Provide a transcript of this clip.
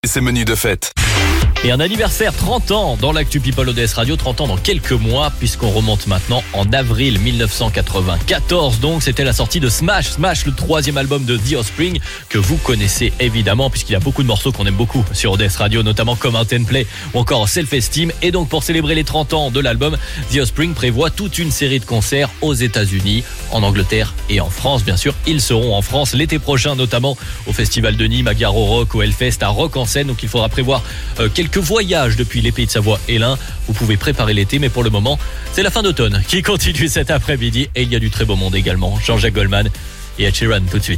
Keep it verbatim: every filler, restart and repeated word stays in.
ses menus de fête. Et un anniversaire trente ans dans l'actu People O D S Radio, trente ans dans quelques mois, puisqu'on remonte maintenant en avril dix-neuf cent quatre-vingt-quatorze. Donc c'était la sortie de Smash, Smash, le troisième album de The Offspring, que vous connaissez évidemment, puisqu'il y a beaucoup de morceaux qu'on aime beaucoup sur O D S Radio, notamment comme Out and Play ou encore Self Esteem. Et donc pour célébrer les trente ans de l'album, The Offspring prévoit toute une série de concerts aux États-Unis, en Angleterre et en France. Bien sûr, ils seront en France l'été prochain, notamment au Festival de Nîmes, à Gare au Rock, au Hellfest, à Rock en Seine. Donc il faudra prévoir euh, quelques voyages depuis les Pays de Savoie et l'Ain. Vous pouvez préparer l'été, mais pour le moment, c'est la fin d'automne qui continue cet après-midi et il y a du très beau monde également. Jean-Jacques Goldman et Ed Sheeran tout de suite.